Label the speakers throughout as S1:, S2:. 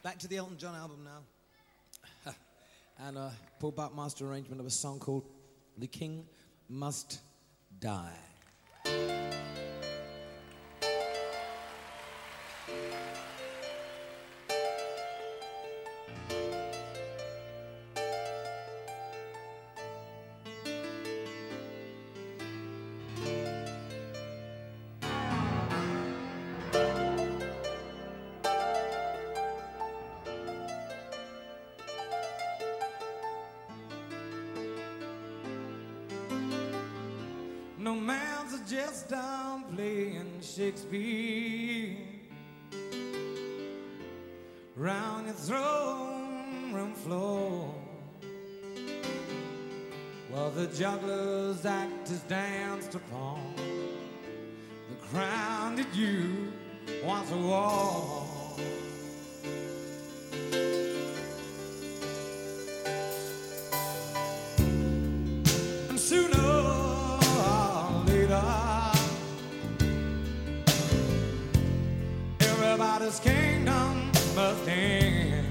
S1: Back to the Elton John album now. And Paul Buckmaster arrangement of a song called The King Must Die. No man's just done playing Shakespeare round your throne room floor, while the jugglers actors danced upon the crown that you once wore. And sooner everybody's kingdom must end,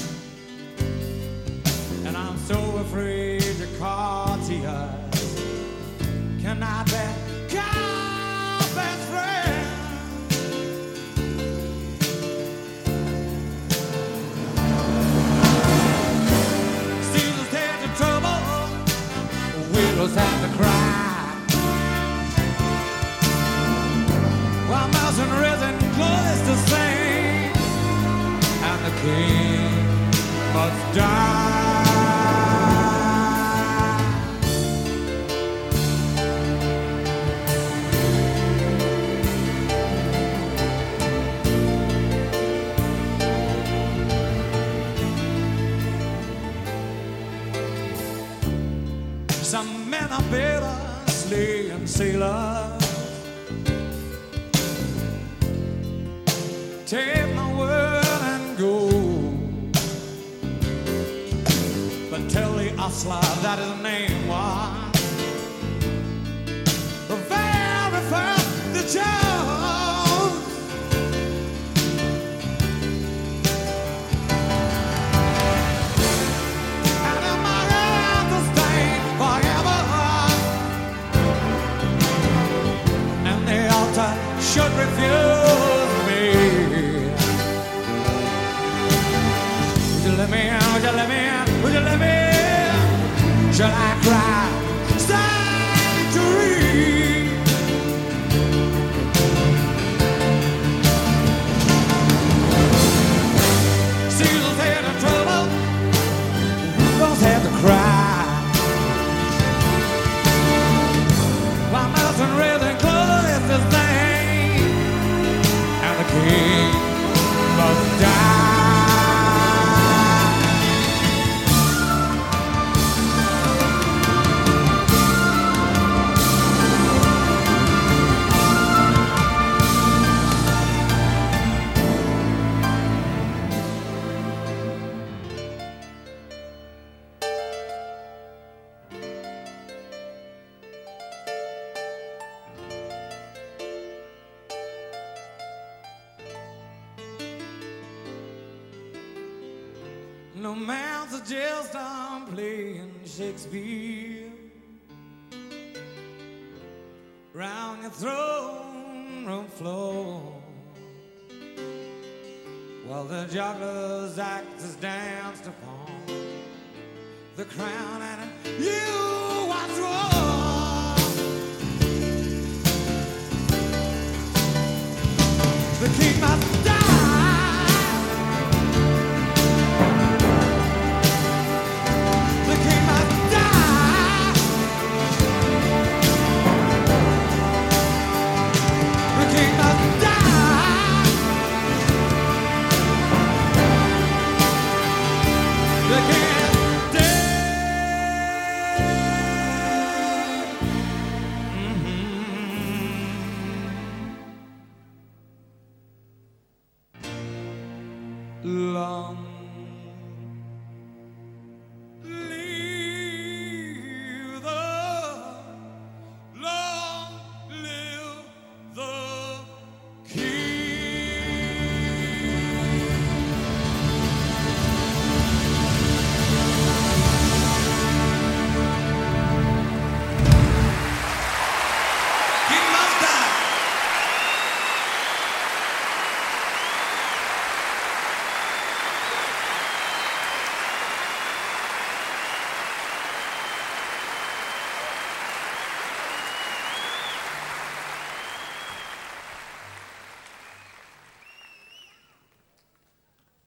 S1: and I'm so afraid your courtiers cannot become best friends. Caesar's head to trouble, widows have to cry, while mouse and risen clothes to sing, and the king must die. Some men are bitter, slaying sailors. Take my word and go, but tell the ostler that his name was the very first that chose. And in my hands a stain forever, and the altar should refuse me. Would you let me in? Would you let me in? Would you let me in? Shall I cry sanctuary? Caesar's had the trouble, Rose had to cry, while Nelson raising clothes his name, and the king must die. No man's just on playing Shakespeare round your throne room floor, while the jugglers actors danced upon the crown and you once wore. The king must die. Long